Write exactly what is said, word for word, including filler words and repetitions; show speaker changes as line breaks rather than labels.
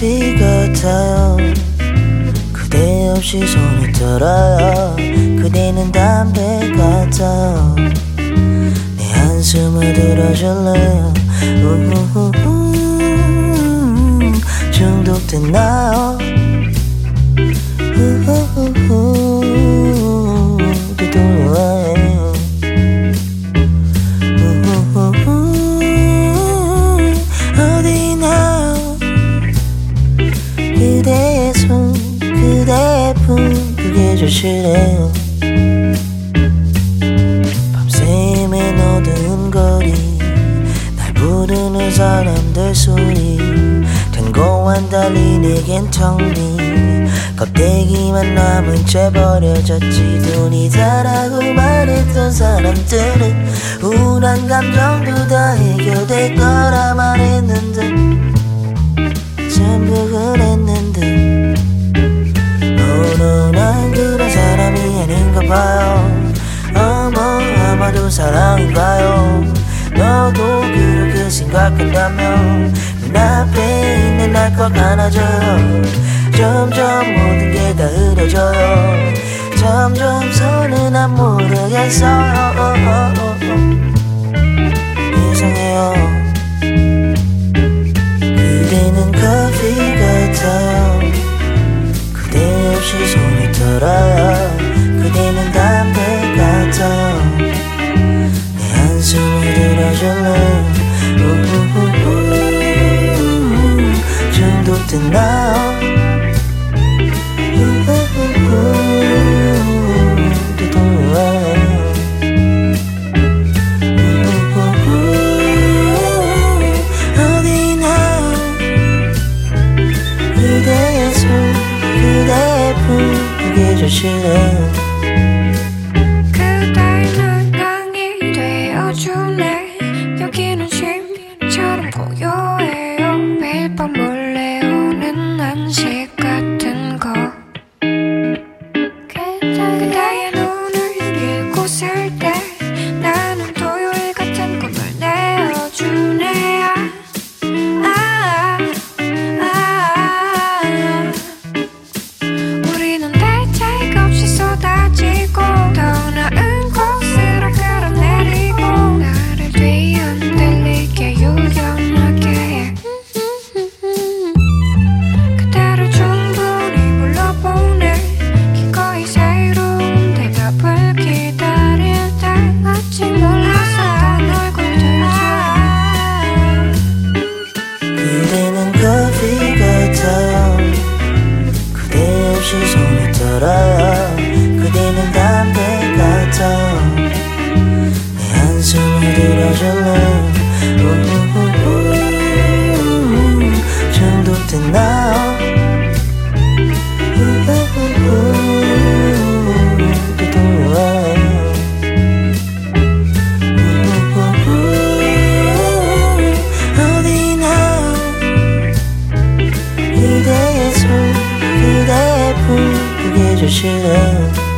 커피 같아요. 그대 없이 손을 털어요. 그대는 담배 같아요. 내 한숨을 들어줄래요. 우후후후. 중독됐나요? 우후후후. 되돌아요. 우후후후. 어디나요? 그대의 손, 그대의 품, 그게 절실해요. 밤샘의 어두운 거리, 날 부르는 사람들 소리, 견고한 달리 내겐 텅빈 껍데기만 남은 채 버려졌지. 눈이 다라고 말했던 사람들은 우울한 감정도 다 해결될 거라 말했는데 전부 그랬는데 너는 난 그런 사람이 아닌가 봐요. 어머 아마도 사랑인가요? 너도 그렇게 생각한다면 눈앞에 있는 날 꼭 안아줘요. 점점 모든 게 다 흐려져요. 점점 서는 안 모르겠어요. 이상해요. 그대는 커피 같아요. 그대 없이 손을 털어요. 그대는 담배 같아요. 내 한숨을 들어줄래요. 중독됐나요? 되돌아요. 어디나요? 그대의 손, 그대의 품, 그게 절실해요.
그대는 강이 되어주네. 여기는 쉼처럼 고요해요. 매일 밤 몰래 오는 한식 같은 거. 그대의 눈을 읽고쓸 때 나는 토요일 같은 꿈을 내어주네. 아, 아, 아, 아. 우리는 대책 없이 쏟아지고 더 나은 곳으로 끌어내리고 나를 뒤흔들리게 유연하게 그대를 충분히 불러보내. 기꺼이 새로운 대답을 기다릴 때 아직 몰라서 얼굴 들춰.
그대는 커피 같아요. 그대 없이 손을 털어요. 그대는 담배 같아요. 내 한숨을 들어줄래요. 우후후후. 중독됐나요? 우후후후. 되돌아요. 우후후후. 어디나요? 그대의 손, 그대의 품, 그게 절실해요.